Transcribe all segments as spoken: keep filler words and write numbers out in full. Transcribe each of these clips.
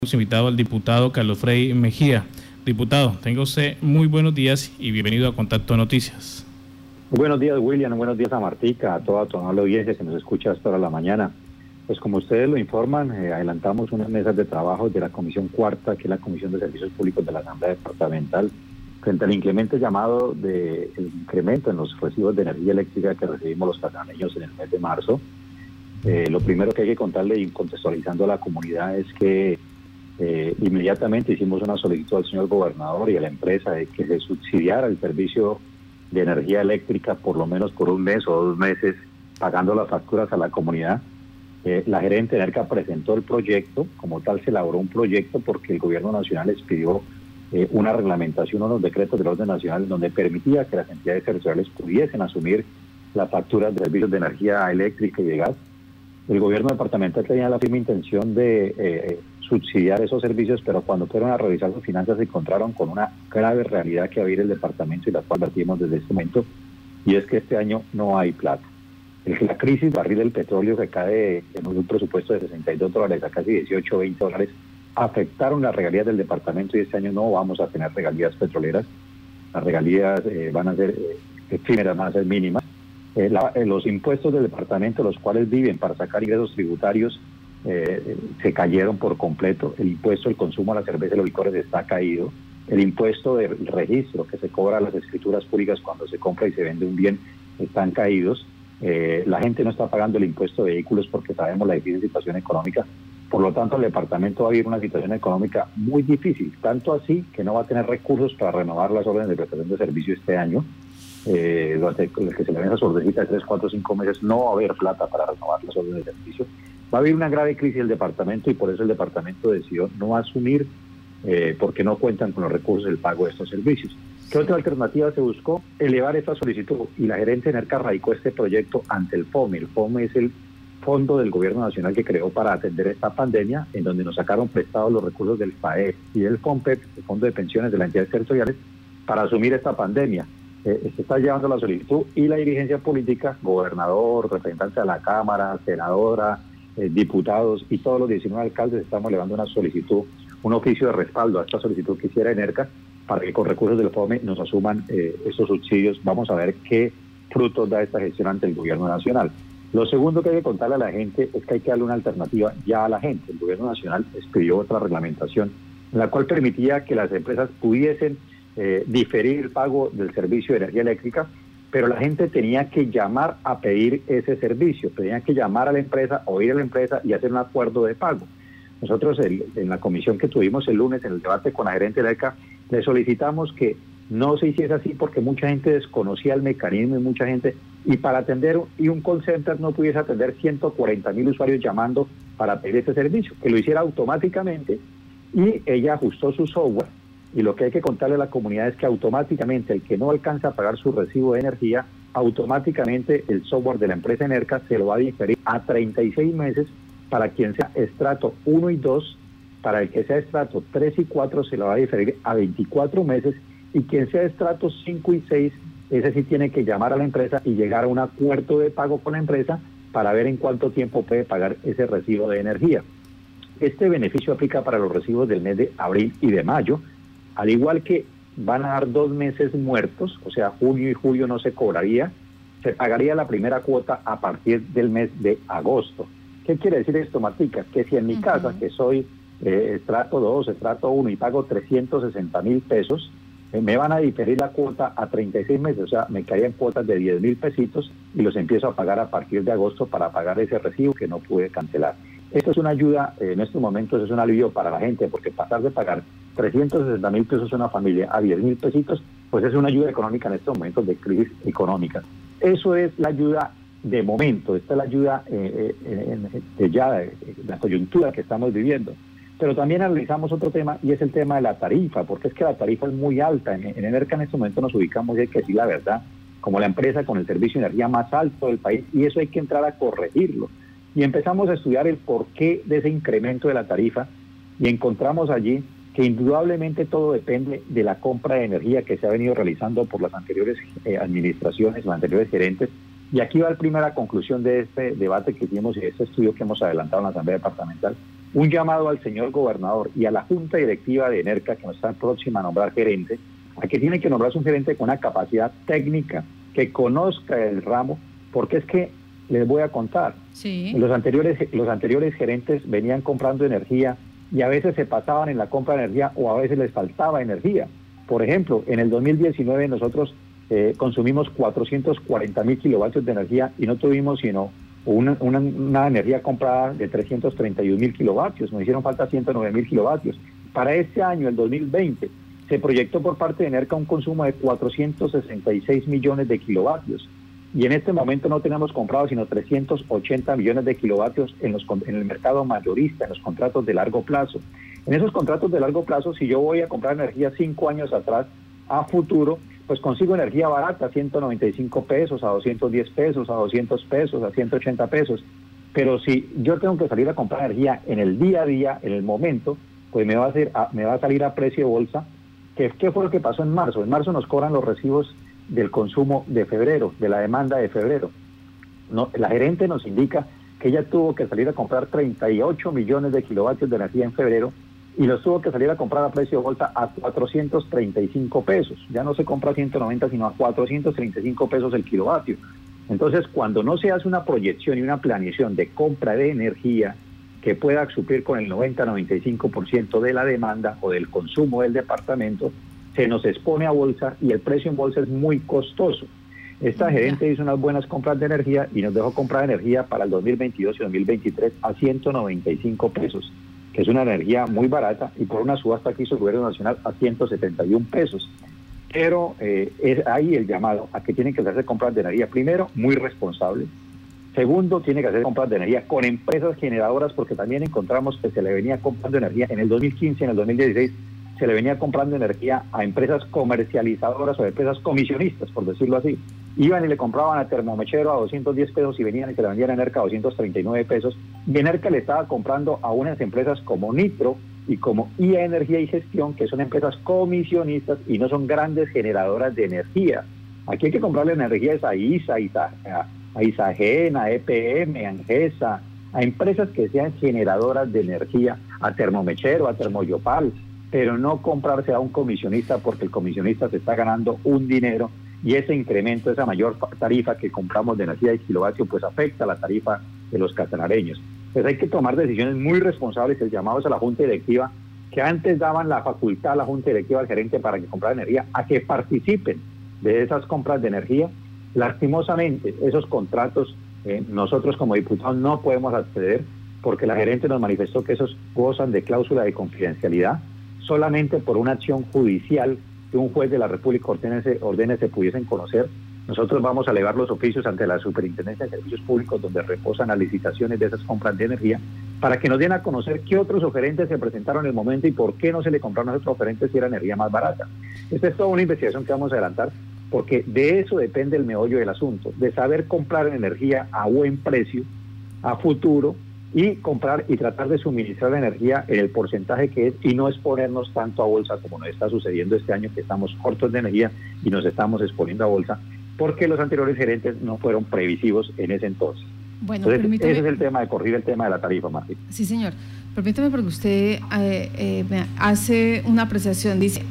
Hemos invitado al diputado Carlos Frei Mejía. Diputado, tenga usted muy buenos días y bienvenido a Contacto Noticias. Buenos días, William. Buenos días a Martica, a toda, a toda la audiencia que nos escucha hasta ahora la mañana. Pues como ustedes lo informan, eh, adelantamos unas mesas de trabajo de la Comisión Cuarta, que es la Comisión de Servicios Públicos de la Asamblea Departamental, frente al inclemente llamado de el incremento en los recibos de energía eléctrica que recibimos los panameños en el mes de marzo. Eh, lo primero que hay que contarle y contextualizando a la comunidad es que Eh, inmediatamente hicimos una solicitud al señor gobernador y a la empresa de que se subsidiara el servicio de energía eléctrica por lo menos por un mes o dos meses, pagando las facturas a la comunidad. Eh, la gerente de ENERCA presentó el proyecto, como tal se elaboró un proyecto porque el gobierno nacional les pidió eh, una reglamentación, unos decretos del orden nacional donde permitía que las entidades territoriales pudiesen asumir las facturas de servicios de energía eléctrica y de gas. El gobierno departamental tenía la firme intención de eh, subsidiar esos servicios, pero cuando fueron a revisar sus finanzas se encontraron con una grave realidad que había en el departamento y la cual advertimos desde este momento, y es que este año no hay plata. El, la crisis barril del petróleo que cae en un presupuesto de sesenta y dos dólares a casi dieciocho, veinte dólares, afectaron las regalías del departamento y este año no vamos a tener regalías petroleras. Las regalías eh, van a ser eh, efímeras, van a ser mínimas. Eh, la, eh, los impuestos del departamento, los cuales viven para sacar ingresos tributarios, eh, se cayeron por completo. El impuesto del consumo a la cerveza y los licores está caído. El impuesto del registro que se cobra a las escrituras públicas cuando se compra y se vende un bien están caídos. Eh, la gente no está pagando el impuesto de vehículos porque sabemos la difícil situación económica. Por lo tanto, el departamento va a vivir una situación económica muy difícil, tanto así que no va a tener recursos para renovar las órdenes de prestación de servicio este año. Eh, durante el que se le ven esas ordecitas de tres, cuatro, cinco meses, no va a haber plata para renovar las órdenes de servicio. Va a haber una grave crisis del departamento y por eso el departamento decidió no asumir, eh, porque no cuentan con los recursos del pago de estos servicios. ¿Qué otra alternativa se buscó? Elevar esta solicitud y la gerente de ENERCA radicó este proyecto ante el FOME. El FOME es el fondo del gobierno nacional que creó para atender esta pandemia, en donde nos sacaron prestados los recursos del FAE y del FOMPEP, el Fondo de Pensiones de las entidades territoriales, para asumir esta pandemia. Eh, se está llevando la solicitud y la dirigencia política, gobernador, representante de la Cámara, senadora, eh, diputados y todos los diecinueve alcaldes estamos elevando una solicitud, un oficio de respaldo a esta solicitud que hiciera ENERCA para que con recursos del FOME nos asuman eh, estos subsidios. Vamos a ver qué frutos da esta gestión ante el gobierno nacional. Lo segundo que hay que contarle a la gente es que hay que darle una alternativa ya a la gente. El gobierno nacional expidió otra reglamentación en la cual permitía que las empresas pudiesen Eh, diferir el pago del servicio de energía eléctrica, pero la gente tenía que llamar a pedir ese servicio, tenía que llamar a la empresa o ir a la empresa y hacer un acuerdo de pago. Nosotros el, en la comisión que tuvimos el lunes en el debate con la gerente de ENERCA le solicitamos que no se hiciese así porque mucha gente desconocía el mecanismo y mucha gente, y para atender y un call center no pudiese atender ciento cuarenta mil usuarios llamando para pedir ese servicio, que lo hiciera automáticamente, y ella ajustó su software. Y lo que hay que contarle a la comunidad es que automáticamente el que no alcanza a pagar su recibo de energía, automáticamente el software de la empresa ENERCA se lo va a diferir a treinta y seis meses para quien sea estrato uno y dos, para el que sea estrato tres y cuatro se lo va a diferir a veinticuatro meses, y quien sea estrato cinco y seis, ese sí tiene que llamar a la empresa y llegar a un acuerdo de pago con la empresa para ver en cuánto tiempo puede pagar ese recibo de energía. Este beneficio aplica para los recibos del mes de abril y de mayo, al igual que van a dar dos meses muertos, o sea, junio y julio no se cobraría, se pagaría la primera cuota a partir del mes de agosto. ¿Qué quiere decir esto, Martica? Que si en mi uh-huh. casa, que soy eh, estrato dos, estrato uno y pago trescientos sesenta mil pesos, eh, me van a diferir la cuota a treinta y seis meses, o sea, me caían cuotas de diez mil pesitos y los empiezo a pagar a partir de agosto para pagar ese recibo que no pude cancelar. Esto es una ayuda, eh, en estos momentos es un alivio para la gente, porque pasar de pagar trescientos sesenta mil pesos a una familia a diez mil pesitos, pues es una ayuda económica en estos momentos de crisis económica. Eso es la ayuda de momento, esta es la ayuda eh, eh, de ya de, de la coyuntura que estamos viviendo. Pero también analizamos otro tema y es el tema de la tarifa, porque es que la tarifa es muy alta. En, en ENERCA en este momento nos ubicamos, y hay que decir la verdad, como la empresa con el servicio de energía más alto del país, y eso hay que entrar a corregirlo. Y empezamos a estudiar el porqué de ese incremento de la tarifa y encontramos allí que indudablemente todo depende de la compra de energía que se ha venido realizando por las anteriores eh, administraciones, los anteriores gerentes. Y aquí va la primera conclusión de este debate que hicimos y de este estudio que hemos adelantado en la Asamblea Departamental, un llamado al señor gobernador y a la junta directiva de ENERCA, que nos está próxima a nombrar gerente, a que tiene que nombrarse un gerente con una capacidad técnica, que conozca el ramo, porque es que les voy a contar, sí. los anteriores, los anteriores gerentes venían comprando energía y a veces se pasaban en la compra de energía o a veces les faltaba energía. Por ejemplo, en el dos mil diecinueve nosotros eh, consumimos cuatrocientos cuarenta mil kilovatios de energía y no tuvimos sino una, una, una energía comprada de trescientos treinta y un mil kilovatios, nos hicieron falta ciento nueve mil kilovatios. Para este año, el dos mil veinte, se proyectó por parte de ENERCA un consumo de cuatrocientos sesenta y seis millones de kilovatios y en este momento no tenemos comprado sino trescientos ochenta millones de kilovatios en, los, en el mercado mayorista, en los contratos de largo plazo. En esos contratos de largo plazo, si yo voy a comprar energía cinco años atrás, a futuro, pues consigo energía barata, ciento noventa y cinco pesos, a doscientos diez pesos, a doscientos pesos, a ciento ochenta pesos. Pero si yo tengo que salir a comprar energía en el día a día, en el momento, pues me va a, hacer, a, me va a salir a precio de bolsa. ¿Qué, ¿Qué fue lo que pasó en marzo? En marzo nos cobran los recibos del consumo de febrero, de la demanda de febrero. No, la gerente nos indica que ella tuvo que salir a comprar treinta y ocho millones de kilovatios de energía en febrero y los tuvo que salir a comprar a precio de bolsa a cuatrocientos treinta y cinco pesos. Ya no se compra a ciento noventa, sino a cuatrocientos treinta y cinco pesos el kilovatio. Entonces, cuando no se hace una proyección y una planeación de compra de energía que pueda suplir con el noventa a noventa y cinco por ciento de la demanda o del consumo del departamento, se nos expone a bolsa y el precio en bolsa es muy costoso. Esta gerente hizo unas buenas compras de energía y nos dejó comprar energía para el dos mil veintidós y dos mil veintitrés a ciento noventa y cinco pesos, que es una energía muy barata, y por una subasta que hizo el gobierno nacional a ciento setenta y un pesos. Pero eh, es ahí el llamado a que tienen que hacerse compras de energía, primero, muy responsables. Segundo, tiene que hacer compras de energía con empresas generadoras, porque también encontramos que se le venía comprando energía en el dos mil quince, en el dos mil dieciséis, se le venía comprando energía a empresas comercializadoras o empresas comisionistas, por decirlo así. Iban y le compraban a Termomechero a doscientos diez pesos y venían y se le vendían a ENERCA a doscientos treinta y nueve pesos. Y ENERCA le estaba comprando a unas empresas como Nitro y como I A Energía y Gestión, que son empresas comisionistas y no son grandes generadoras de energía. Aquí hay que comprarle energía a ISA, a Isagen, a E P M, a Angesa, a empresas que sean generadoras de energía, a Termomechero, a Termoyopal, pero no comprarse a un comisionista, porque el comisionista se está ganando un dinero y ese incremento, esa mayor tarifa que compramos de energía de kilovatio, pues afecta la tarifa de los catalareños. Pues hay que tomar decisiones muy responsables, el llamado es a la Junta Directiva, que antes daban la facultad a la Junta Directiva al gerente para que comprara energía, a que participen de esas compras de energía. Lastimosamente, esos contratos eh, nosotros como diputados no podemos acceder, porque la gerente nos manifestó que esos gozan de cláusula de confidencialidad. Solamente por una acción judicial que un juez de la República ordene, ordene se pudiesen conocer. Nosotros vamos a elevar los oficios ante la Superintendencia de Servicios Públicos, donde reposan las licitaciones de esas compras de energía, para que nos den a conocer qué otros oferentes se presentaron en el momento y por qué no se le compraron a esos oferentes si era energía más barata. Esta es toda una investigación que vamos a adelantar, porque de eso depende el meollo del asunto, de saber comprar energía a buen precio, a futuro, y comprar y tratar de suministrar la energía en el porcentaje que es y no exponernos tanto a bolsa como nos está sucediendo este año, que estamos cortos de energía y nos estamos exponiendo a bolsa porque los anteriores gerentes no fueron previsivos en ese entonces. Bueno, entonces permítame... ese es el tema de corregir el tema de la tarifa, Martín. Sí, señor. Permítame, porque usted eh, eh, hace una apreciación, dice,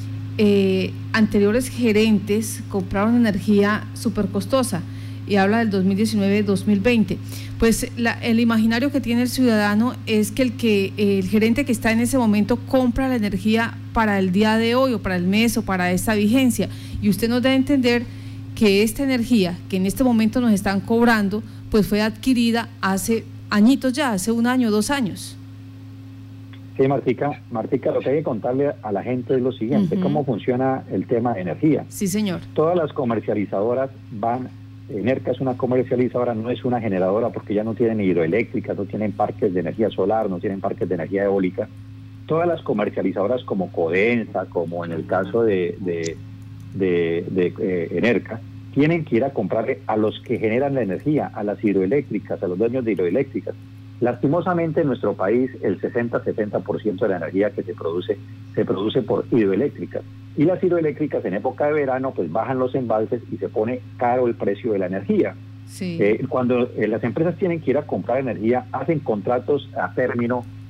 eh, anteriores gerentes compraron energía súper costosa y habla del dos mil diecinueve dos mil veinte. Pues la, el imaginario que tiene el ciudadano es que el que el gerente que está en ese momento compra la energía para el día de hoy o para el mes o para esta vigencia, y usted nos da a entender que esta energía que en este momento nos están cobrando pues fue adquirida hace añitos ya, hace un año, dos años. Sí, Martica, Martica, lo que hay que contarle a la gente es lo siguiente, uh-huh. cómo funciona el tema de energía. Sí, señor. Todas las comercializadoras van... ENERCA es una comercializadora, no es una generadora, porque ya no tienen hidroeléctricas, no tienen parques de energía solar, no tienen parques de energía eólica. Todas las comercializadoras como Codensa, como en el caso de, de, de, de eh, ENERCA, tienen que ir a comprarle a los que generan la energía, a las hidroeléctricas, a los dueños de hidroeléctricas. Lastimosamente en nuestro país el sesenta a setenta por ciento de la energía que se produce, se produce por hidroeléctricas. Y las hidroeléctricas en época de verano pues bajan los embalses y se pone caro el precio de la energía. Sí. Eh, cuando eh, las empresas tienen que ir a comprar energía, hacen contratos a término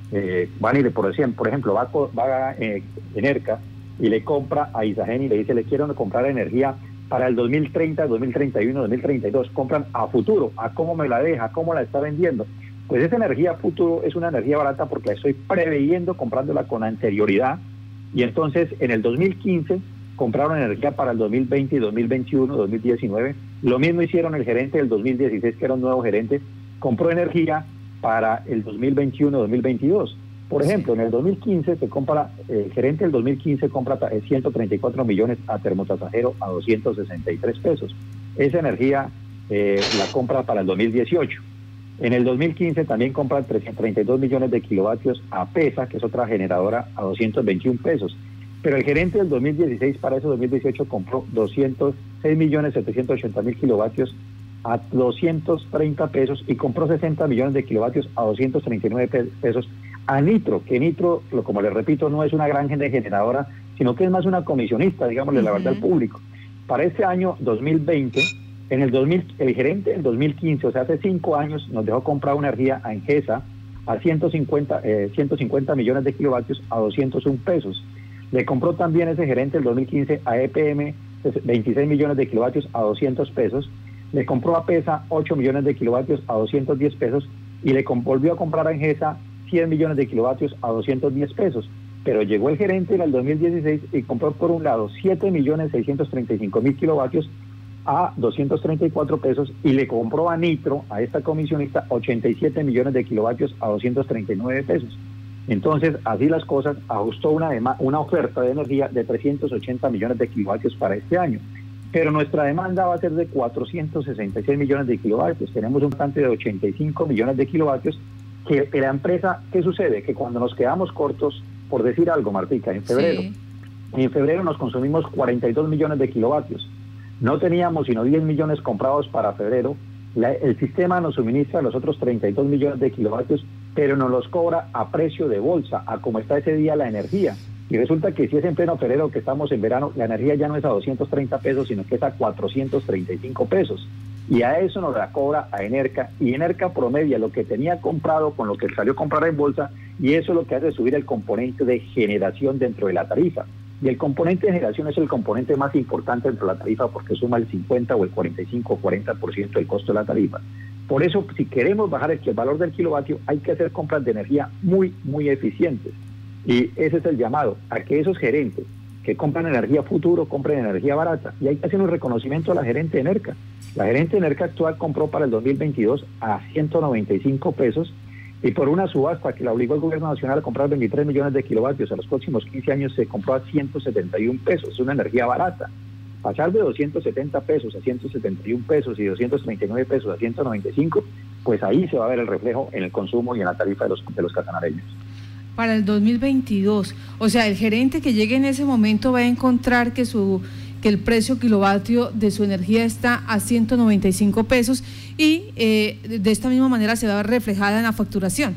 eh, van y le, por, decir, por ejemplo, va, va a eh, Enerca y le compra a Isagen y le dice, le quiero comprar energía para el dos mil treinta, dos mil treinta y uno, dos mil treinta y dos, compran a futuro, a cómo me la deja, a cómo la está vendiendo. Pues esa energía a futuro es una energía barata porque la estoy preveyendo comprándola con anterioridad, y entonces en el dos mil quince compraron energía para el dos mil veinte y dos mil veintiuno, dos mil diecinueve. Lo mismo hicieron el gerente del dos mil dieciséis, que era un nuevo gerente, compró energía para el dos mil veintiuno, dos mil veintidós. Por ejemplo, en el dos mil quince se compra, el gerente del dos mil quince compra ciento treinta y cuatro millones a Termotasajero a doscientos sesenta y tres pesos. Esa energía eh, la compra para el dos mil dieciocho. En el dos mil quince también compra treinta y dos millones de kilovatios a PESA, que es otra generadora, a doscientos veintiún pesos. Pero el gerente del dos mil dieciséis para ese dos mil dieciocho compró doscientos seis millones setecientos ochenta mil kilovatios a doscientos treinta pesos y compró sesenta millones de kilovatios a doscientos treinta y nueve pesos a Nitro, que Nitro, como les repito, no es una gran generadora, sino que es más una comisionista, digámosle uh-huh. la verdad al público. Para este año dos mil veinte, en el dos mil, el gerente del dos mil quince, o sea, hace cinco años, nos dejó comprar una energía a Engesa a ciento cincuenta, eh, ciento cincuenta millones de kilovatios a doscientos uno pesos. Le compró también ese gerente del dos mil quince a E P M veintiséis millones de kilovatios a doscientos pesos. Le compró a PESA ocho millones de kilovatios a doscientos diez pesos y le volvió a comprar a Engesa cien millones de kilovatios a doscientos diez pesos. Pero llegó el gerente en el dos mil dieciséis y compró por un lado siete millones seiscientos treinta y cinco mil kilovatios a doscientos treinta y cuatro pesos y le compró a Nitro, a esta comisionista, ochenta y siete millones de kilovatios a doscientos treinta y nueve pesos. Entonces, así las cosas, ajustó una, una oferta de energía de trescientos ochenta millones de kilovatios para este año. Pero nuestra demanda va a ser de cuatrocientos sesenta y seis millones de kilovatios. Tenemos un bastante de ochenta y cinco millones de kilovatios. Que la empresa, ¿qué sucede? Que cuando nos quedamos cortos, por decir algo, Martica, en febrero, sí. en febrero nos consumimos cuarenta y dos millones de kilovatios. No teníamos sino diez millones comprados para febrero. La, el sistema nos suministra los otros treinta y dos millones de kilovatios, pero nos los cobra a precio de bolsa, a como está ese día la energía. Y resulta que si es en pleno febrero que estamos en verano, la energía ya no es a doscientos treinta pesos, sino que es a cuatrocientos treinta y cinco pesos. Y a eso nos la cobra a Enerca, y Enerca promedia lo que tenía comprado con lo que salió a comprar en bolsa, y eso es lo que hace subir el componente de generación dentro de la tarifa. Y el componente de generación es el componente más importante dentro de la tarifa porque suma el cincuenta o el cuarenta y cinco o cuarenta por ciento del costo de la tarifa. Por eso, si queremos bajar el, el valor del kilovatio, hay que hacer compras de energía muy, muy eficientes. Y ese es el llamado, a que esos gerentes que compran energía futuro, compren energía barata. Y hay que hacer un reconocimiento a la gerente de Enerca. La gerente de Enerca actual compró para el dos mil veintidós a ciento noventa y cinco pesos, y por una subasta que la obligó el gobierno nacional a comprar veintitrés millones de kilovatios, a los próximos quince años se compró a ciento setenta y un pesos, es una energía barata. Pasar de doscientos setenta pesos a ciento setenta y un pesos y doscientos treinta y nueve pesos a ciento noventa y cinco, pues ahí se va a ver el reflejo en el consumo y en la tarifa de los, de los casanareños. Para el dos mil veintidós, o sea, el gerente que llegue en ese momento va a encontrar que su que el precio kilovatio de su energía está a ciento noventa y cinco pesos y eh, de esta misma manera se va a ver reflejada en la facturación.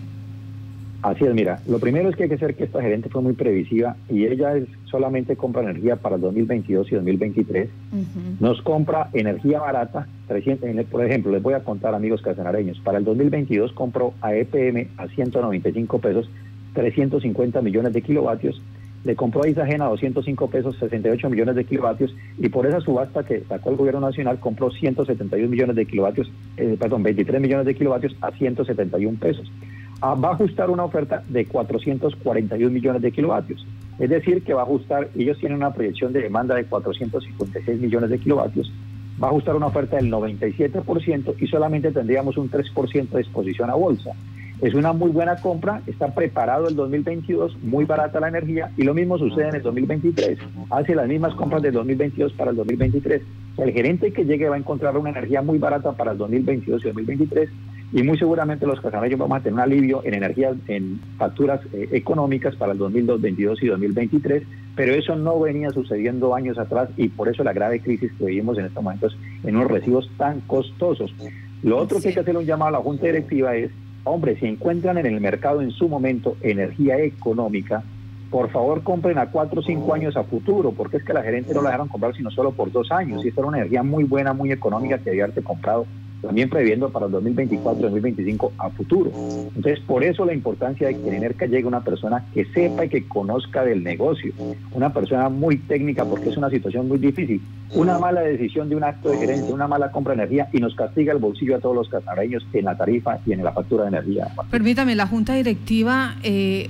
Así es, mira, lo primero es que hay que ser que esta gerente fue muy previsiva y ella es, solamente compra energía para el dos mil veintidós y dos mil veintitrés. Uh-huh. Nos compra energía barata, trescientos, por ejemplo, les voy a contar, amigos casanareños, para el dos mil veintidós compró a E P M a ciento noventa y cinco pesos, trescientos cincuenta millones de kilovatios, le compró a Isagen a doscientos cinco pesos, sesenta y ocho millones de kilovatios, y por esa subasta que sacó el gobierno nacional compró ciento setenta y un millones de kilovatios, eh, perdón, veintitrés millones de kilovatios a ciento setenta y un pesos. Ah, va a ajustar una oferta de cuatrocientos cuarenta y un millones de kilovatios, es decir, que va a ajustar, ellos tienen una proyección de demanda de cuatrocientos cincuenta y seis millones de kilovatios, va a ajustar una oferta del noventa y siete por ciento y solamente tendríamos un tres por ciento de exposición a bolsa. Es una muy buena compra, está preparado el dos mil veintidós, muy barata la energía, y lo mismo sucede en el dos mil veintitrés. Hace las mismas compras del dos mil veintidós para el dos mil veintitrés. El gerente que llegue va a encontrar una energía muy barata para el dos mil veintidós y dos mil veintitrés, y muy seguramente los casanareños vamos a tener un alivio en energía, en facturas eh, económicas para el dos mil veintidós y dos mil veintitrés, pero eso no venía sucediendo años atrás, y por eso la grave crisis que vivimos en estos momentos en unos recibos tan costosos. Lo otro que hay que hacer un llamado a la Junta Directiva es: hombre, si encuentran en el mercado en su momento energía económica, por favor compren a cuatro o cinco años a futuro, porque es que la gerente no la dejaron comprar sino solo por dos años, y esta era una energía muy buena, muy económica que debía haberse comprado también previendo para el dos mil veinticuatro, dos mil veinticinco a futuro. Entonces, por eso la importancia de que en ENERCA llegue una persona que sepa y que conozca del negocio, una persona muy técnica, porque es una situación muy difícil. Una mala decisión de un acto de gerencia, una mala compra de energía y nos castiga el bolsillo a todos los casanareños en la tarifa y en la factura de energía. Permítame, la Junta Directiva, eh,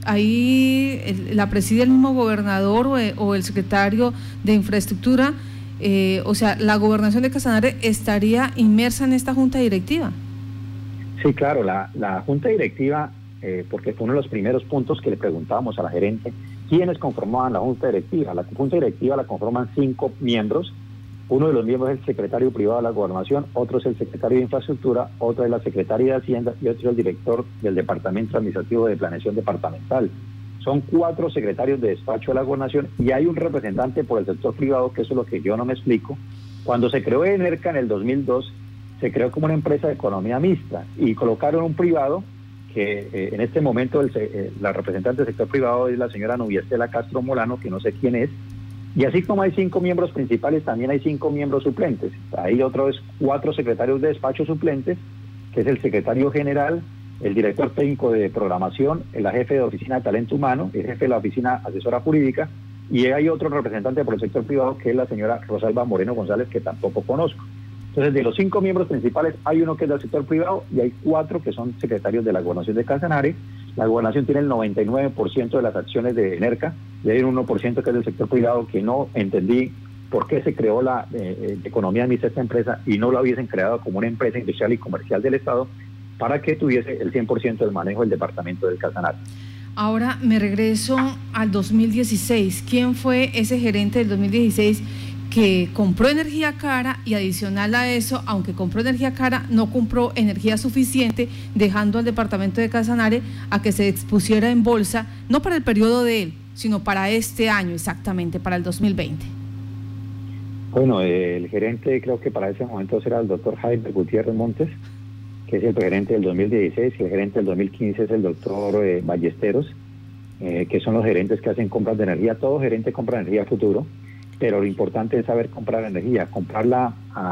ahí el, la preside el mismo gobernador o el, o el secretario de Infraestructura. Eh, o sea, ¿la gobernación de Casanare estaría inmersa en esta junta directiva? Sí, claro, la, la junta directiva, eh, porque fue uno de los primeros puntos que le preguntábamos a la gerente, ¿quiénes conformaban la junta directiva? La junta directiva la conforman cinco miembros, uno de los miembros es el secretario privado de la gobernación, otro es el secretario de Infraestructura, otro es la secretaria de Hacienda y otro es el director del Departamento Administrativo de Planeación Departamental. Son cuatro secretarios de despacho de la gobernación y hay un representante por el sector privado, que eso es lo que yo no me explico. Cuando se creó ENERCA en el dos mil dos, se creó como una empresa de economía mixta y colocaron un privado que eh, en este momento el, eh, la representante del sector privado es la señora Nubia Estela Castro Molano, que no sé quién es, y así como hay cinco miembros principales, también hay cinco miembros suplentes. Hay otros cuatro secretarios de despacho suplentes, que es el secretario general, el director técnico de programación, el jefe de oficina de talento humano, el jefe de la oficina asesora jurídica, y hay otro representante por el sector privado que es la señora Rosalba Moreno González, que tampoco conozco. Entonces, de los cinco miembros principales, hay uno que es del sector privado y hay cuatro que son secretarios de la gobernación de Casanare. La gobernación tiene el noventa y nueve por ciento de las acciones de ENERCA, y hay un uno por ciento que es del sector privado, que no entendí por qué se creó la eh, economía mixta de esta empresa y no la hubiesen creado como una empresa industrial y comercial del Estado, para que tuviese el cien por ciento del manejo del departamento del Casanare. Ahora me regreso al dos mil dieciséis. ¿Quién fue ese gerente del dos mil dieciséis que compró energía cara y adicional a eso, aunque compró energía cara, no compró energía suficiente, dejando al departamento de Casanare a que se expusiera en bolsa, no para el periodo de él, sino para este año exactamente, para el dos mil veinte? Bueno, el gerente creo que para ese momento será el doctor Jaime Gutiérrez Montes, que es el gerente del dos mil dieciséis, y el gerente del dos mil quince es el doctor eh, Ballesteros, eh, que son los gerentes que hacen compras de energía. Todo gerente compra energía a futuro, pero lo importante es saber comprar energía, comprarla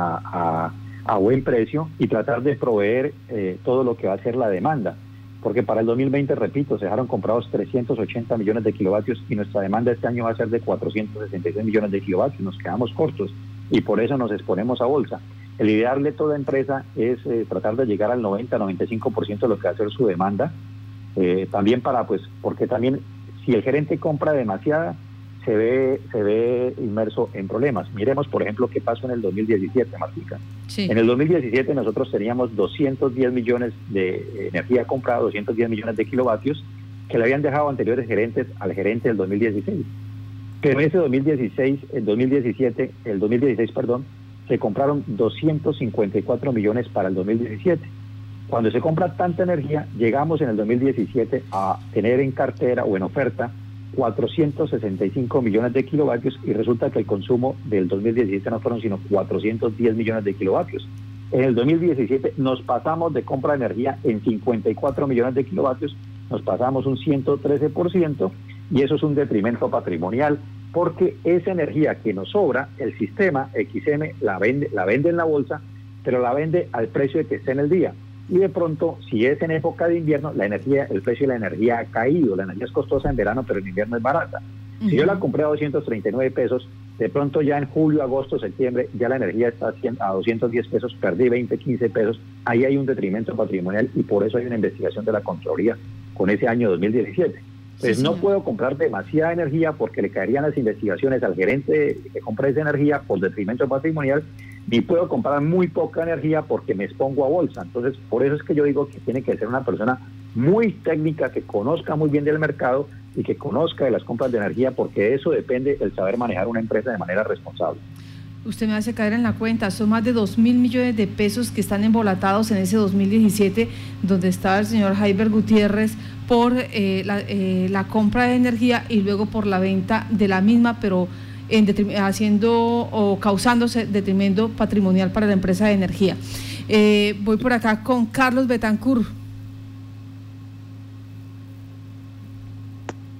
a, a, a buen precio y tratar de proveer eh, todo lo que va a ser la demanda, porque para el dos mil veinte, repito, se dejaron comprados trescientos ochenta millones de kilovatios y nuestra demanda este año va a ser de cuatrocientos sesenta y seis millones de kilovatios, nos quedamos cortos y por eso nos exponemos a bolsa. El ideal de toda empresa es eh, tratar de llegar al noventa a noventa y cinco por ciento de lo que va a ser su demanda, eh, también para, pues, porque también si el gerente compra demasiada, se ve se ve inmerso en problemas. Miremos, por ejemplo, qué pasó en el dos mil diecisiete, Martica. Sí. En el dos mil diecisiete nosotros teníamos doscientos diez millones de energía comprada, doscientos diez millones de kilovatios, que le habían dejado anteriores gerentes al gerente del dos mil dieciséis. Pero en ese dos mil dieciséis, el dos mil diecisiete, el dos mil dieciséis, perdón, se compraron doscientos cincuenta y cuatro millones para el dos mil diecisiete. Cuando se compra tanta energía, llegamos en el dos mil diecisiete a tener en cartera o en oferta cuatrocientos sesenta y cinco millones de kilovatios y resulta que el consumo del dos mil diecisiete no fueron sino cuatrocientos diez millones de kilovatios. En el dos mil diecisiete nos pasamos de compra de energía en cincuenta y cuatro millones de kilovatios, nos pasamos un ciento trece por ciento y eso es un detrimento patrimonial, porque esa energía que nos sobra, el sistema X M la vende, la vende en la bolsa, pero la vende al precio de que esté en el día. Y de pronto, si es en época de invierno, la energía, el precio de la energía ha caído. La energía es costosa en verano, pero en invierno es barata. Uh-huh. Si yo la compré a doscientos treinta y nueve pesos, de pronto ya en julio, agosto, septiembre, ya la energía está a doscientos diez pesos, perdí veinte, quince pesos. Ahí hay un detrimento patrimonial y por eso hay una investigación de la Contraloría con ese año dos mil diecisiete. Entonces, sí, no puedo comprar demasiada energía porque le caerían las investigaciones al gerente que compra esa energía por detrimento patrimonial, ni puedo comprar muy poca energía porque me expongo a bolsa. Entonces, por eso es que yo digo que tiene que ser una persona muy técnica, que conozca muy bien del mercado y que conozca de las compras de energía, porque de eso depende el saber manejar una empresa de manera responsable. Usted me hace caer en la cuenta, son más de dos mil millones de pesos que están embolatados en ese dos mil diecisiete, donde estaba el señor Jaiber Gutiérrez por eh, la, eh, la compra de energía y luego por la venta de la misma, pero en haciendo o causándose detrimento patrimonial para la empresa de energía. Eh, voy por acá con Carlos Betancourt.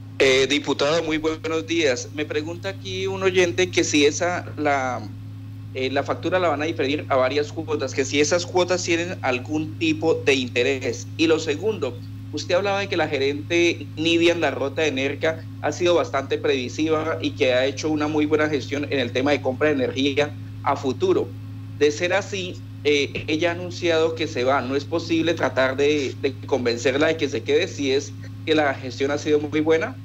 Eh, diputado, muy buenos días. Me pregunta aquí un oyente que si esa la eh, la factura la van a diferir a varias cuotas, que si esas cuotas tienen algún tipo de interés. Y lo segundo, usted hablaba de que la gerente Nidia Larrota de Enerca ha sido bastante previsiva y que ha hecho una muy buena gestión en el tema de compra de energía a futuro. De ser así, eh, ella ha anunciado que se va. No es posible tratar de, de convencerla de que se quede si es que la gestión ha sido muy buena.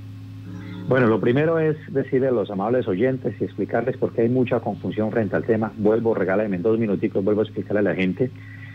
Bueno, lo primero es decirle a los amables oyentes y explicarles por qué hay mucha confusión frente al tema. Vuelvo, regálenme dos minuticos, vuelvo a explicarle a la gente.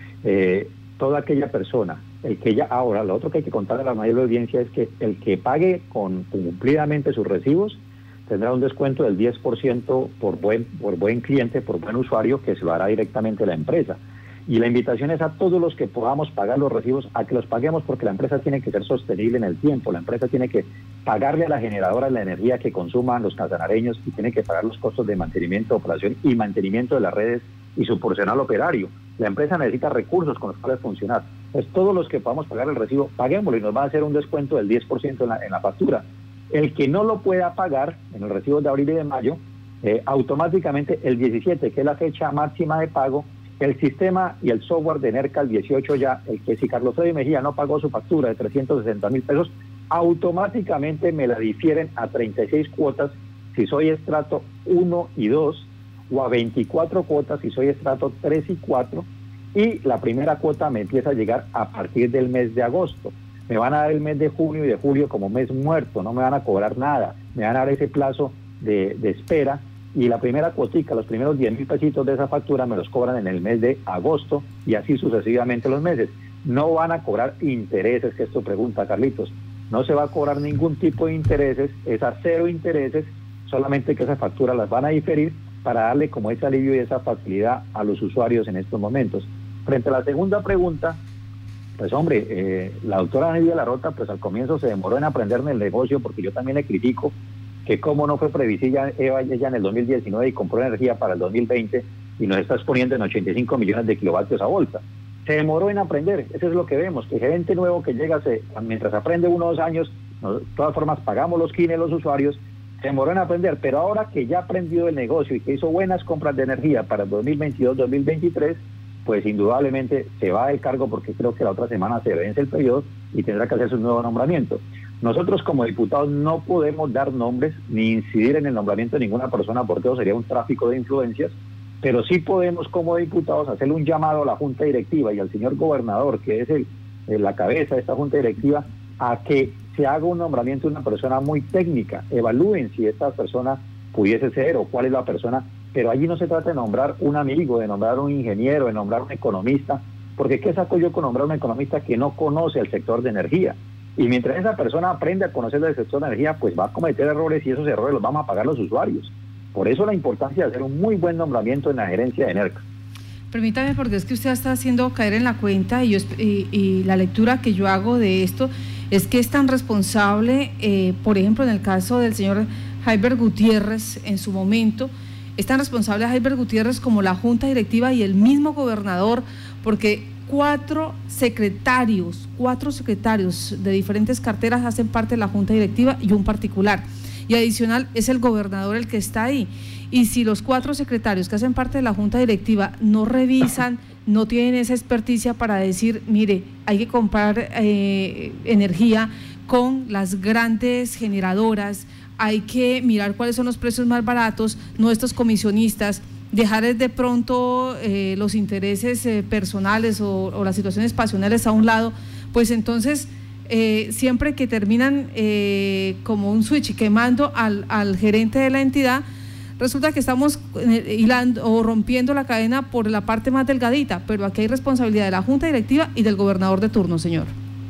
Eh, toda aquella persona, el que ya ahora, lo otro que hay que contarle a la mayor audiencia es que el que pague con cumplidamente sus recibos tendrá un descuento del diez por ciento por buen, por buen cliente, por buen usuario, que se lo hará directamente la empresa. Y la invitación es a todos los que podamos pagar los recibos, a que los paguemos, porque la empresa tiene que ser sostenible en el tiempo. La empresa tiene que pagarle a la generadora la energía que consuman los casanareños y tiene que pagar los costos de mantenimiento, operación y mantenimiento de las redes y su personal operario. La empresa necesita recursos con los cuales funcionar. Entonces, todos los que podamos pagar el recibo, paguémoslo y nos va a hacer un descuento del diez por ciento en la, en la factura. El que no lo pueda pagar en el recibo de abril y de mayo, eh, automáticamente el diecisiete, que es la fecha máxima de pago, el sistema y el software de Enerca, el dieciocho ya, el que si Carlos Freddy Mejía no pagó su factura de trescientos sesenta mil pesos, automáticamente me la difieren a treinta y seis cuotas si soy estrato uno y dos, o a veinticuatro cuotas si soy estrato tres y cuatro, y la primera cuota me empieza a llegar a partir del mes de agosto. Me van a dar el mes de junio y de julio como mes muerto, no me van a cobrar nada, me van a dar ese plazo de, de espera, y la primera cuotica, los primeros diez mil pesitos de esa factura me los cobran en el mes de agosto y así sucesivamente los meses. No van a cobrar intereses, que esto pregunta Carlitos, no se va a cobrar ningún tipo de intereses, es a cero intereses, solamente que esas facturas las van a diferir para darle como ese alivio y esa facilidad a los usuarios en estos momentos. Frente a la segunda pregunta, pues hombre, eh, la doctora Nidia Larrota pues al comienzo se demoró en aprender en el negocio, porque yo también le critico que cómo no fue previsible ella, ella en el dos mil diecinueve y compró energía para el dos mil veinte y nos está exponiendo en ochenta y cinco millones de kilovatios a bolsa. Se demoró en aprender, eso es lo que vemos, que gerente nuevo que llega, se, mientras aprende uno o dos años, no, de todas formas pagamos los quines los usuarios, se demoró en aprender, pero ahora que ya aprendió el negocio y que hizo buenas compras de energía para el dos mil veintidós dos mil veintitrés, pues indudablemente se va del cargo, porque creo que la otra semana se vence el periodo y tendrá que hacer su nuevo nombramiento. Nosotros como diputados no podemos dar nombres ni incidir en el nombramiento de ninguna persona, porque eso sería un tráfico de influencias, pero sí podemos como diputados hacerle un llamado a la Junta Directiva y al señor gobernador, que es el, el, la cabeza de esta Junta Directiva, a que se haga un nombramiento de una persona muy técnica, evalúen si esta persona pudiese ser o cuál es la persona, pero allí no se trata de nombrar un amigo, de nombrar un ingeniero, de nombrar un economista, porque ¿qué saco yo con nombrar un economista que no conoce el sector de energía? Y mientras esa persona aprende a conocer el sector de energía, pues va a cometer errores y esos errores los vamos a pagar los usuarios. Por eso la importancia de hacer un muy buen nombramiento en la gerencia de Enerca. Permítame, porque es que usted está haciendo caer en la cuenta y, yo, y, y la lectura que yo hago de esto es que es tan responsable, eh, por ejemplo, en el caso del señor Jaiber Gutiérrez en su momento, es tan responsable Jaiber Gutiérrez como la Junta Directiva y el mismo gobernador, porque cuatro secretarios, cuatro secretarios de diferentes carteras hacen parte de la Junta Directiva y un particular. Y adicional es el gobernador el que está ahí. Y si los cuatro secretarios que hacen parte de la Junta Directiva no revisan, no tienen esa experticia para decir, mire, hay que comprar eh, energía con las grandes generadoras, hay que mirar cuáles son los precios más baratos, no estos comisionistas, dejar de pronto eh, los intereses eh, personales o, o las situaciones pasionales a un lado, pues entonces eh, siempre que terminan eh, como un switch quemando al, al gerente de la entidad, resulta que estamos eh, hilando o rompiendo la cadena por la parte más delgadita, pero aquí hay responsabilidad de la Junta Directiva y del gobernador de turno, señor.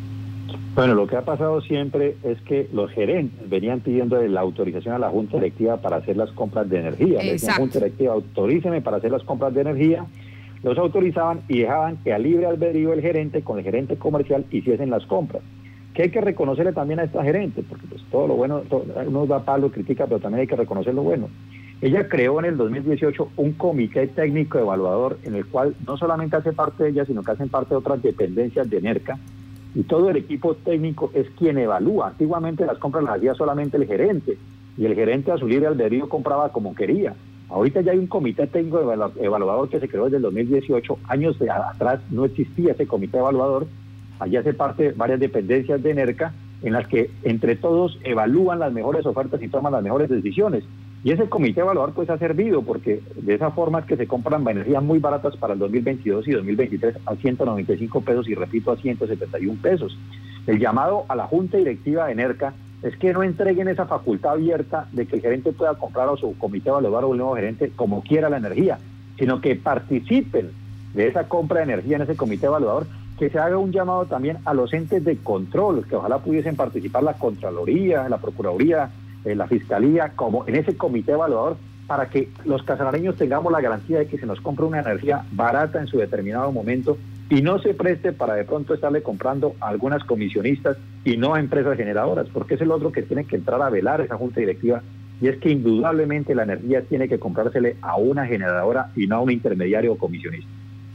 Bueno, lo que ha pasado siempre es que los gerentes venían pidiendo la autorización a la Junta Directiva para hacer las compras de energía. Le decían, Junta Directiva, autoríceme para hacer las compras de energía. Los autorizaban y dejaban que a libre albedrío el gerente con el gerente comercial hiciesen las compras. Que hay que reconocerle también a esta gerente, porque pues todo lo bueno, todo, uno da palo, critica, pero también hay que reconocer lo bueno. Ella creó en el dos mil dieciocho un comité técnico evaluador en el cual no solamente hace parte de ella, sino que hacen parte de otras dependencias de Enerca, y todo el equipo técnico es quien evalúa. Antiguamente las compras las hacía solamente el gerente, y el gerente a su libre albedrío compraba como quería. Ahorita ya hay un comité técnico evaluador que se creó desde el dos mil dieciocho, años de atrás no existía ese comité evaluador, allí hace parte varias dependencias de ENERCA, en las que entre todos evalúan las mejores ofertas y toman las mejores decisiones. Y ese comité evaluador pues ha servido porque de esa forma es que se compran energías muy baratas para el dos mil veintidós y dos mil veintitrés a ciento noventa y cinco pesos y repito a ciento setenta y uno pesos. El llamado a la Junta Directiva de ENERCA es que no entreguen esa facultad abierta de que el gerente pueda comprar a su comité evaluador o un nuevo gerente como quiera la energía, sino que participen de esa compra de energía en ese comité evaluador, que se haga un llamado también a los entes de control, que ojalá pudiesen participar la Contraloría, la Procuraduría, eh, la Fiscalía, como en ese comité evaluador, para que los casanareños tengamos la garantía de que se nos compre una energía barata en su determinado momento y no se preste para de pronto estarle comprando a algunas comisionistas y no a empresas generadoras, porque es el otro que tiene que entrar a velar esa junta directiva, y es que indudablemente la energía tiene que comprársele a una generadora y no a un intermediario o comisionista.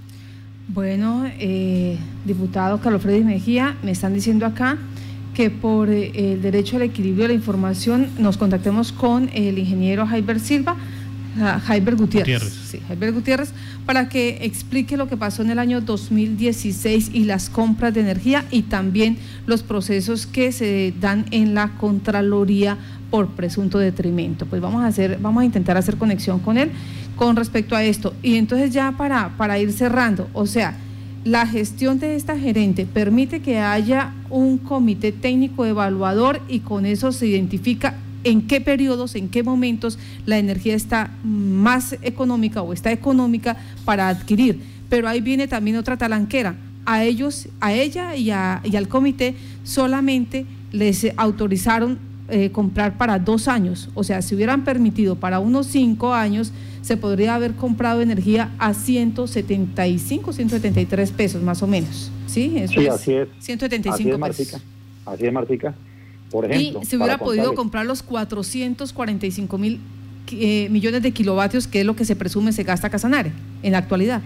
Bueno, eh, diputado Carlos Freddy Mejía, me están diciendo acá que por eh, el derecho al equilibrio de la información nos contactemos con el ingeniero Jaiber Silva, Jaiber Gutiérrez, Gutiérrez. Sí, Jaiber Gutiérrez, para que explique lo que pasó en el año dos mil dieciséis y las compras de energía y también los procesos que se dan en la Contraloría por presunto detrimento. Pues vamos a hacer, vamos a intentar hacer conexión con él con respecto a esto. Y entonces ya para, para ir cerrando, o sea, la gestión de esta gerente permite que haya un comité técnico evaluador y con eso se identifica en qué periodos, en qué momentos la energía está más económica o está económica para adquirir. Pero ahí viene también otra talanquera. A ellos, a ella y, a, y al comité solamente les autorizaron eh, comprar para dos años. O sea, si hubieran permitido para unos cinco años, se podría haber comprado energía a ciento setenta y cinco, ciento setenta y tres pesos más o menos. Sí, eso sí, es así es. ciento setenta y cinco así es, Martica. pesos. Así es, Martica. Por ejemplo, y se hubiera podido contarles, comprar los cuatrocientos cuarenta y cinco mil eh, millones de kilovatios, que es lo que se presume se gasta Casanare en la actualidad.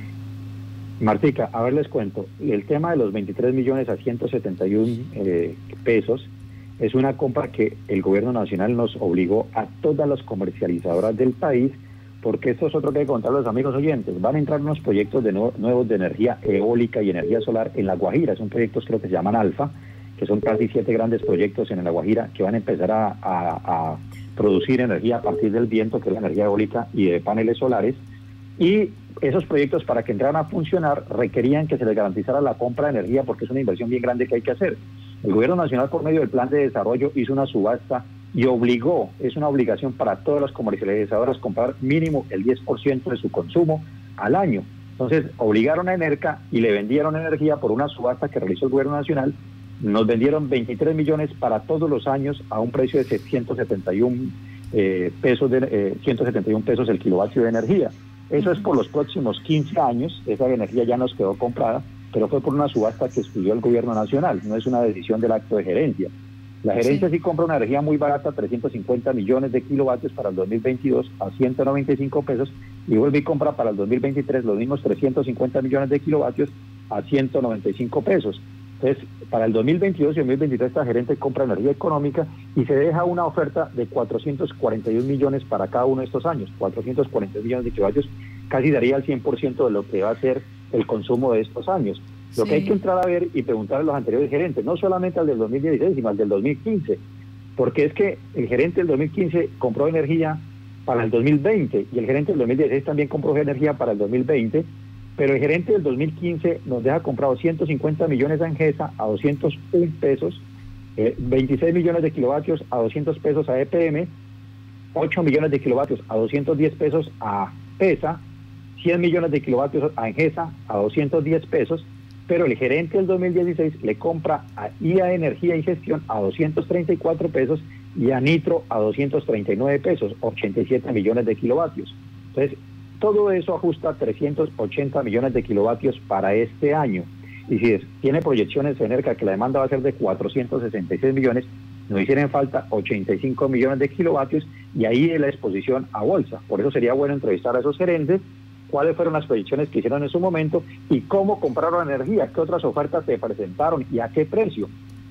Martica, a ver, les cuento. El tema de los veintitrés millones a ciento setenta y uno eh, pesos es una compra que el gobierno nacional nos obligó a todas las comercializadoras del país, porque esto es otro que hay que contar a los amigos oyentes. Van a entrar unos proyectos de nuevo, nuevos de energía eólica y energía solar en La Guajira. Son proyectos, creo que se llaman Alfa, que son casi siete grandes proyectos en La Guajira que van a empezar a, a, a producir energía a partir del viento, que es la energía eólica, y de paneles solares. Y esos proyectos, para que entraran a funcionar, requerían que se les garantizara la compra de energía, porque es una inversión bien grande que hay que hacer. El gobierno nacional, por medio del plan de desarrollo, hizo una subasta y obligó, es una obligación para todas las comercializadoras, comprar mínimo el diez por ciento de su consumo al año. Entonces, obligaron a ENERCA y le vendieron energía por una subasta que realizó el gobierno nacional. Nos vendieron veintitrés millones para todos los años a un precio de ciento setenta y uno eh, pesos de eh, ciento setenta y uno pesos el kilovatio de energía. Eso es por los próximos quince años. Esa energía ya nos quedó comprada, pero fue por una subasta que estudió el gobierno nacional, no es una decisión del acto de gerencia. La gerencia sí, sí compra una energía muy barata, trescientos cincuenta millones de kilovatios para el dos mil veintidós a ciento noventa y cinco pesos, y vuelve y compra para el dos mil veintitrés los mismos trescientos cincuenta millones de kilovatios a ciento noventa y cinco pesos. Entonces, para el dos mil veintidós y dos mil veintitrés esta gerente compra energía económica y se deja una oferta de cuatrocientos cuarenta y un millones para cada uno de estos años. cuatrocientos cuarenta y un millones de kilovatios casi daría el cien por ciento de lo que va a ser el consumo de estos años. Lo sí. que hay que entrar a ver y preguntar a los anteriores gerentes, no solamente al del dos mil dieciséis, sino al del dos mil quince, porque es que el gerente del dos mil quince compró energía para el dos mil veinte y el gerente del dos mil dieciséis también compró energía para el dos mil veinte, pero el gerente del dos mil quince nos deja comprado ciento cincuenta millones a Engesa a doscientos un pesos, eh, veintiséis millones de kilovatios a doscientos pesos a E P M, ocho millones de kilovatios a doscientos diez pesos a PESA, cien millones de kilovatios a Engesa a doscientos diez pesos, pero el gerente del dos mil dieciséis le compra a I A Energía y Gestión a doscientos treinta y cuatro pesos y a Nitro a doscientos treinta y nueve pesos, ochenta y siete millones de kilovatios. Entonces, todo eso ajusta a trescientos ochenta millones de kilovatios para este año. Y si es, tiene proyecciones de ENERCA que la demanda va a ser de cuatrocientos sesenta y seis millones, nos hicieron falta ochenta y cinco millones de kilovatios, y ahí es la exposición a bolsa. Por eso sería bueno entrevistar a esos gerentes, cuáles fueron las proyecciones que hicieron en su momento y cómo compraron energía, qué otras ofertas se presentaron y a qué precio.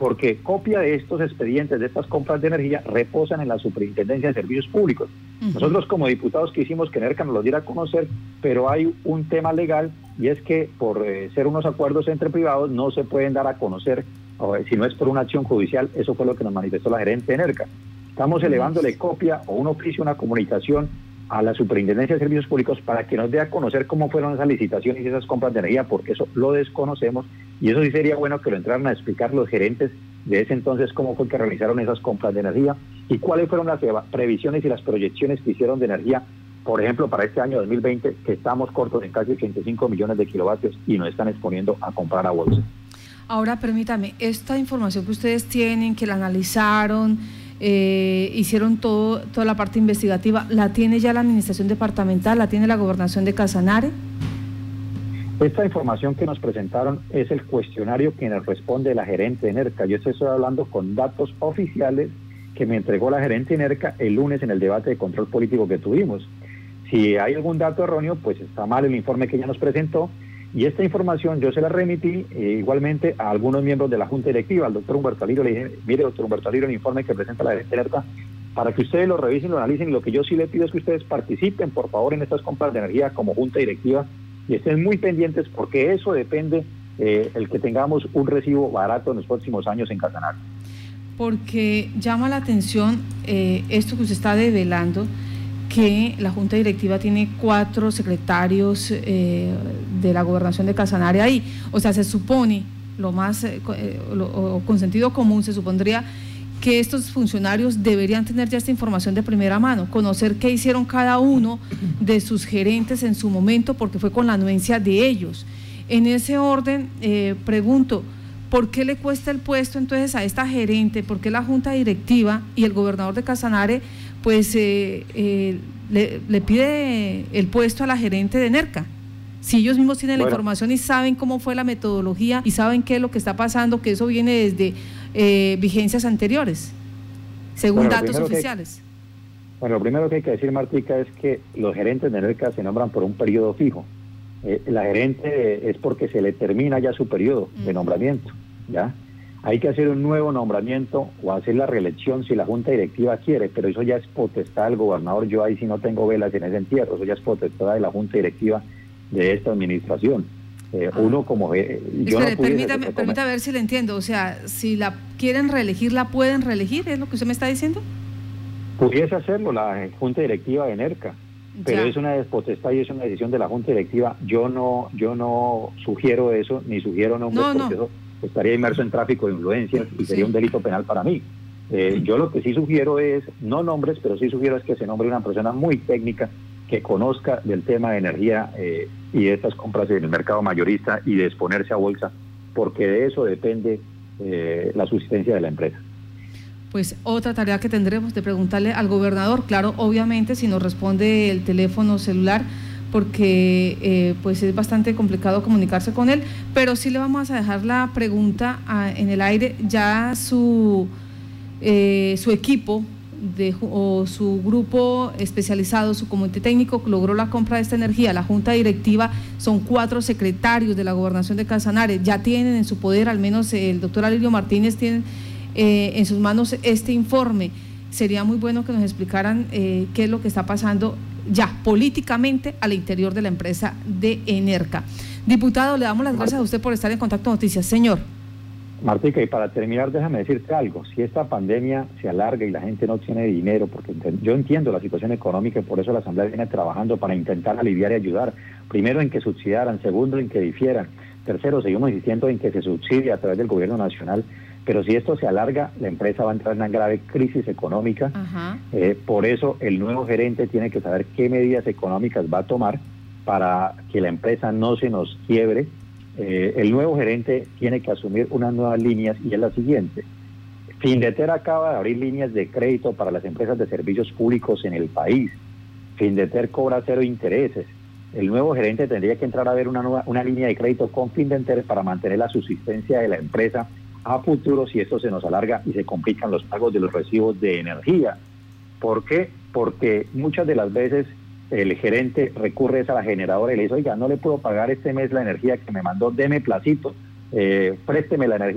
porque copia de estos expedientes, de estas compras de energía, reposan en la Superintendencia de Servicios Públicos. Uh-huh. Nosotros como diputados quisimos que NERCA nos lo diera a conocer, pero hay un tema legal, y es que por eh, ser unos acuerdos entre privados no se pueden dar a conocer, o, si no es por una acción judicial. Eso fue lo que nos manifestó la gerente de NERCA. Estamos uh-huh. elevándole copia o un oficio, una comunicación a la Superintendencia de Servicios Públicos para que nos dé a conocer cómo fueron esas licitaciones y esas compras de energía, porque eso lo desconocemos, y eso sí sería bueno que lo entraran a explicar los gerentes de ese entonces, cómo fue que realizaron esas compras de energía y cuáles fueron las previsiones y las proyecciones que hicieron de energía, por ejemplo, para este año dos mil veinte, que estamos cortos en casi ochenta y cinco millones de kilovatios y nos están exponiendo a comprar a bolsa. Ahora, permítame, esta información que ustedes tienen, que la analizaron, Eh, hicieron todo, toda la parte investigativa, ¿la tiene ya la administración departamental, la tiene la gobernación de Casanare? Esta información que nos presentaron es el cuestionario que nos responde la gerente de NERCA. Yo estoy hablando con datos oficiales que me entregó la gerente de NERCA el lunes en el debate de control político que tuvimos. Si hay algún dato erróneo, pues está mal el informe que ella nos presentó, y esta información yo se la remití eh, igualmente a algunos miembros de la Junta Directiva, al doctor Humberto Alirio. Le dije, mire, doctor Humberto Alirio, el informe que presenta la gerente de NERCA, para que ustedes lo revisen, lo analicen, y lo que yo sí le pido es que ustedes participen, por favor, en estas compras de energía como Junta Directiva, y estén muy pendientes, porque eso depende eh, el que tengamos un recibo barato en los próximos años en Casanare. Porque llama la atención eh, esto que usted está develando, que la Junta Directiva tiene cuatro secretarios eh, de la gobernación de Casanare ahí. O sea, se supone, lo más eh, lo, con sentido común, se supondría que estos funcionarios deberían tener ya esta información de primera mano, conocer qué hicieron cada uno de sus gerentes en su momento, porque fue con la anuencia de ellos. En ese orden, eh, pregunto, ¿por qué le cuesta el puesto entonces a esta gerente? ¿Por qué la Junta Directiva y el gobernador de Casanare pues eh, eh, le, le pide el puesto a la gerente de NERCA? Si ellos mismos tienen bueno. la información y saben cómo fue la metodología y saben qué es lo que está pasando, que eso viene desde eh, vigencias anteriores, según bueno, datos oficiales. Hay, bueno, lo primero que hay que decir, Martica, es que los gerentes de NERCA se nombran por un periodo fijo. Eh, la gerente es porque se le termina ya su periodo mm. de nombramiento, ¿ya? Hay que hacer un nuevo nombramiento o hacer la reelección si la Junta Directiva quiere, pero eso ya es potestad del gobernador. Yo ahí sí no tengo velas en ese entierro, eso ya es potestad de la Junta Directiva de esta administración. Eh, ah. Uno como... Eh, yo Espere, no permítame, permítame ver si le entiendo, o sea, si la quieren reelegir, ¿la pueden reelegir? ¿Es lo que usted me está diciendo? Pudiese hacerlo la Junta Directiva de NERCA, pero ya. es una potestad y es una decisión de la Junta Directiva. Yo no yo no sugiero eso, ni sugiero nombres, no, porque no. eso estaría inmerso en tráfico de influencias y sería sí. un delito penal para mí. Eh, yo lo que sí sugiero es, no nombres, pero sí sugiero es que se nombre una persona muy técnica que conozca del tema de energía eh, y de estas compras en el mercado mayorista y de exponerse a bolsa, porque de eso depende eh, la subsistencia de la empresa. Pues otra tarea que tendremos de preguntarle al gobernador, claro, obviamente si nos responde el teléfono celular, porque eh, pues es bastante complicado comunicarse con él, pero sí le vamos a dejar la pregunta a, en el aire. Ya su eh, su equipo de, o su grupo especializado, su comité técnico logró la compra de esta energía. La Junta Directiva son cuatro secretarios de la gobernación de Casanare, ya tienen en su poder, al menos el doctor Alirio Martínez tiene eh, en sus manos este informe. Sería muy bueno que nos explicaran eh, qué es lo que está pasando ya políticamente al interior de la empresa de NERCA. Diputado, le damos las gracias a usted por estar en Contacto Noticias. Señor. Martica, y para terminar, déjame decirte algo. Si esta pandemia se alarga y la gente no tiene dinero, porque yo entiendo la situación económica y por eso la Asamblea viene trabajando para intentar aliviar y ayudar. Primero en que subsidiaran, segundo en que difieran, tercero seguimos insistiendo en que se subsidie a través del gobierno nacional. Pero si esto se alarga, la empresa va a entrar en una grave crisis económica. Eh, por eso el nuevo gerente tiene que saber qué medidas económicas va a tomar para que la empresa no se nos quiebre. Eh, el nuevo gerente tiene que asumir unas nuevas líneas y es la siguiente. Findeter acaba de abrir líneas de crédito para las empresas de servicios públicos en el país. Findeter cobra cero intereses. El nuevo gerente tendría que entrar a ver una, nueva, una línea de crédito con Findeter para mantener la subsistencia de la empresa a futuro si esto se nos alarga y se complican los pagos de los recibos de energía. ¿Por qué? Porque muchas de las veces el gerente recurre a la generadora y le dice, oiga, no le puedo pagar este mes la energía que me mandó, deme placito, eh, présteme la energía.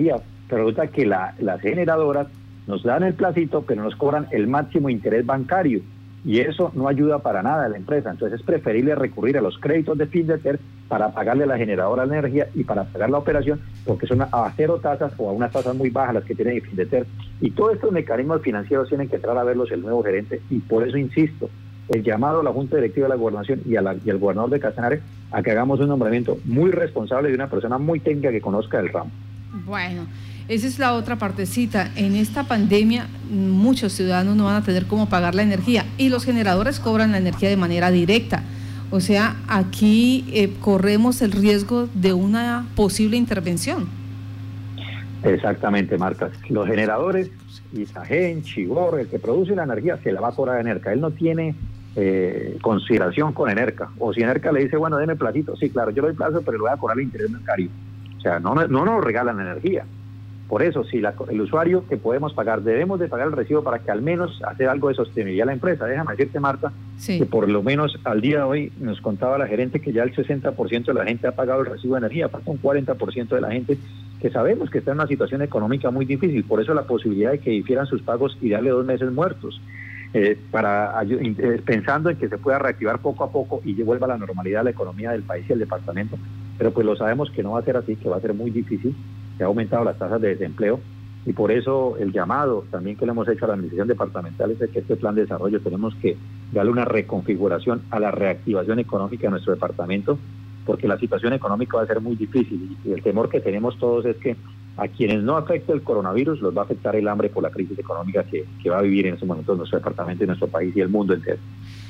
pero resulta que la, las generadoras nos dan el placito, pero nos cobran el máximo interés bancario, y eso no ayuda para nada a la empresa. Entonces es preferible recurrir a los créditos de Findeter para pagarle a la generadora la energía y para pagar la operación, porque son a cero tasas o a unas tasas muy bajas las que tiene Findeter. Y todos estos mecanismos financieros tienen que entrar a verlos el nuevo gerente, y por eso insisto, el llamado a la Junta Directiva de la Gobernación y, a la, y al gobernador de Casanare a que hagamos un nombramiento muy responsable de una persona muy técnica que conozca el ramo. Bueno, esa es la otra partecita. En esta pandemia muchos ciudadanos no van a tener cómo pagar la energía, y los generadores cobran la energía de manera directa. O sea, aquí eh, corremos el riesgo de una posible intervención. Exactamente, Marta. Los generadores, Isagen, Chivor, el que produce la energía, se la va a cobrar a Enerca. Él no tiene eh, consideración con Enerca. O si Enerca le dice, bueno, deme placito. Sí, claro, yo le doy plazo, pero le voy a cobrar el interés bancario. O sea, no, no nos regalan energía. Por eso, si la, el usuario que podemos pagar, debemos de pagar el recibo para que al menos hacer algo de sostenibilidad a la empresa. Déjame decirte, Marta, sí, que por lo menos al día de hoy nos contaba la gerente que ya el sesenta por ciento de la gente ha pagado el recibo de energía, falta un cuarenta por ciento de la gente que sabemos que está en una situación económica muy difícil. Por eso la posibilidad de que difieran sus pagos y darle dos meses muertos, eh, para eh, pensando en que se pueda reactivar poco a poco y vuelva a la normalidad la economía del país y el departamento. Pero pues lo sabemos que no va a ser así, que va a ser muy difícil, que ha aumentado las tasas de desempleo, y por eso el llamado también que le hemos hecho a la administración departamental es de que este plan de desarrollo tenemos que darle una reconfiguración a la reactivación económica de nuestro departamento, porque la situación económica va a ser muy difícil, y el temor que tenemos todos es que a quienes no afecte el coronavirus los va a afectar el hambre por la crisis económica que, que va a vivir en estos momentos nuestro departamento y nuestro país y el mundo entero.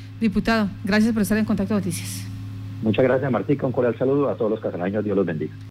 Diputado, gracias por estar en Contacto Noticias. Muchas gracias, Martica. Un cordial saludo a todos los casanareños. Dios los bendiga.